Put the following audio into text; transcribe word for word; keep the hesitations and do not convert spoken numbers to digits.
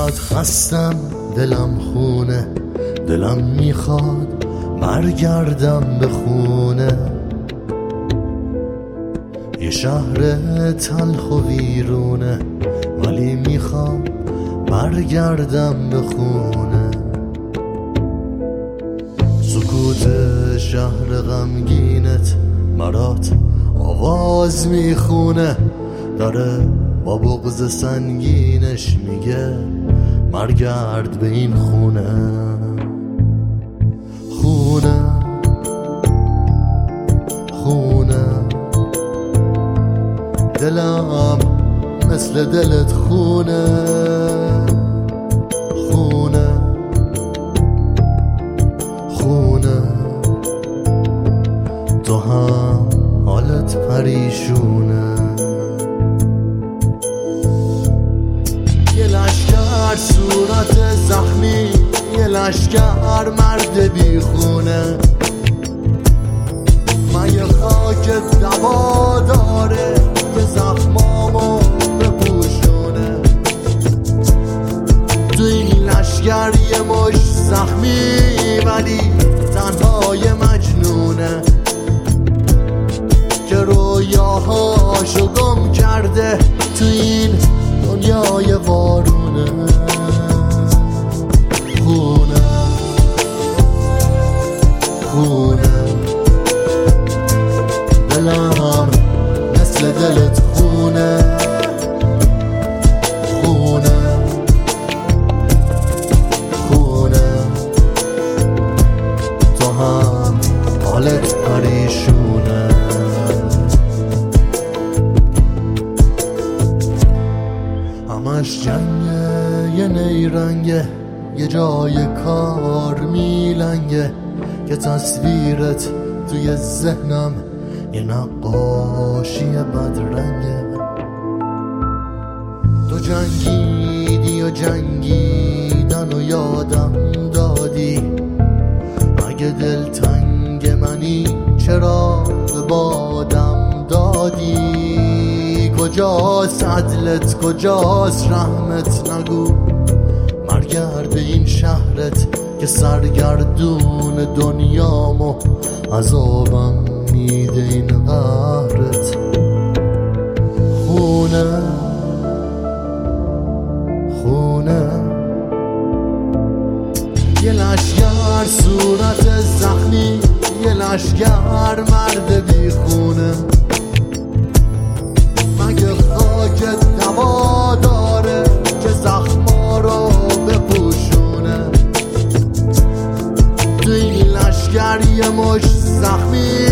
چقدر خستم، دلم خونه، دلم میخواد برگردم به خونه. یه شهر تلخ و ویرونه، ولی میخوام برگردم به خونه. سکوت شهر غمگینت مرات آواز میخونه، داره با بغض سنگینش میگه برگرد به این خونه. خونه خونه دلم مثل دلت خونه. خونه خونه تو هم حالت پریشونه. یه لشکر صورت زخمی، یه لشکر مرد بی خونه. من یه خاک دوا داره که زخمامو بپوشونه. تو این لشکر یه مش زخمی، ولی تنها یه مجنونه که رویاهاشو گم کرده تو این دنیای وارونه. خونه خونه دلم مثل دلت خونه. خونه خونه تو هم حالت پریشونه. همش جنگه، یه نیرنگه، یه جای کار میلنگه که تصویرت توی ذهنم یه نقاشی بدرنگه. تو جنگیدی و جنگیدن و یادم دادی، اگه دلتنگ منی چرا به بادم دادی؟ کجاست عدلت، کجاست رحمت؟ نگو برگرد این شهرت که سرگردون دنیامو عذابم میده این قهرت. خونه خونه یه لشکر صورت زخمی، یه لشکر مرد بی خونه. مگه خاک دوا داره که زخما رو بپوشونه؟ تو این لشکر یه مش زخمی،